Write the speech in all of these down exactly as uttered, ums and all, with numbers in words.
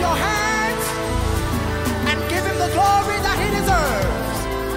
your hands and give him the glory that he deserves.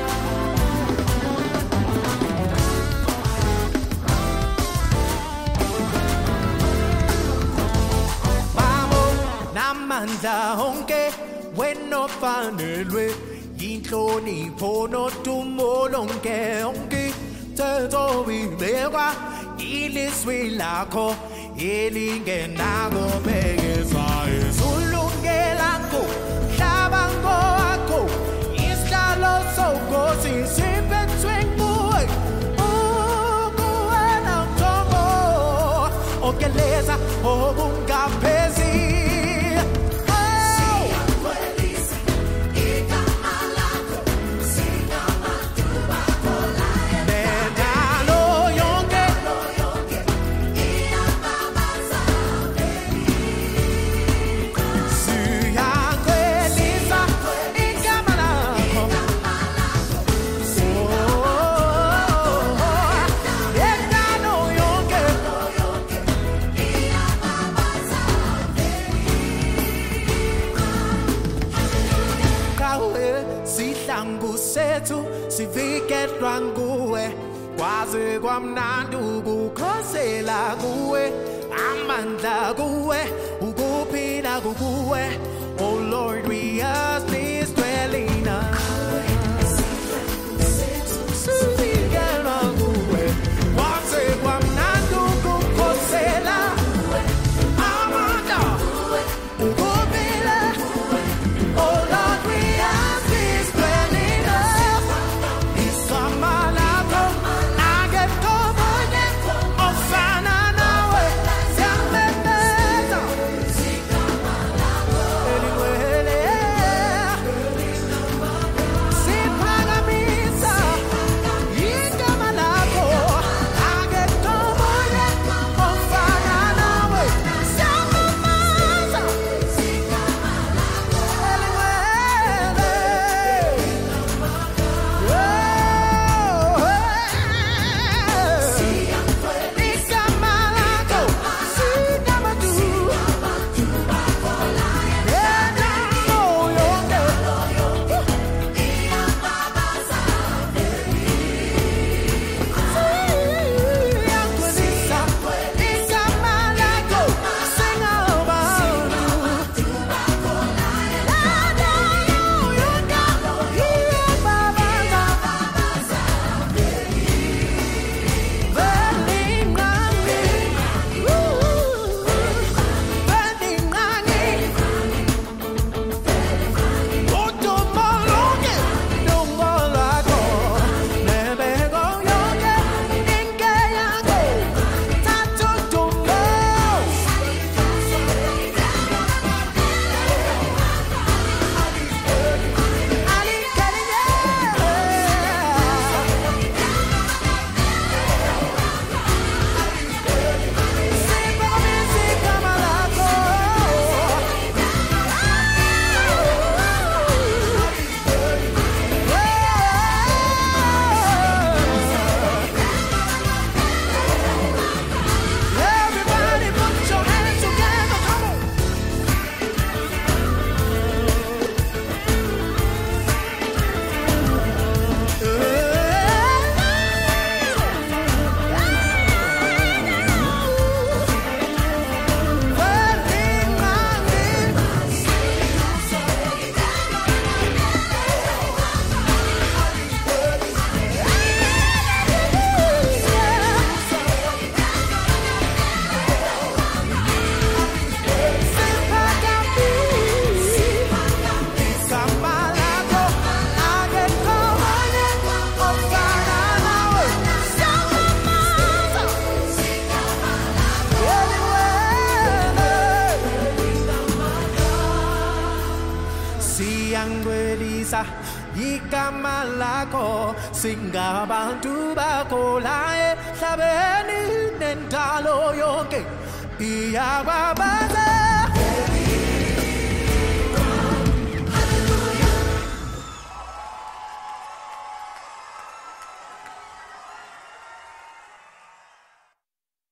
Mamo namandla onke wena fanelwe inhlonipho nodumo lonke onke tezobibekwa ilizwi lakho elingenako bekezwa izulungelakho hlabango wakho isihlalo sokosi siphethwe nguwe ukuwena mthombo ogeleza obungaphezi. Sivikelwa nguwe kwaze kwamnandi ukukhosela kuwe amandla kuwe ukuphila kuwe. Oh Lord, we ask this dwelling us. Sivikelwa nguwe kwaze kwamnandi ukukhosela amandla ukuphila. Oh Lord, we ask this dwelling us. Igama lakho singabantu bakho la emhlabeni nendalo yonke iyababaza.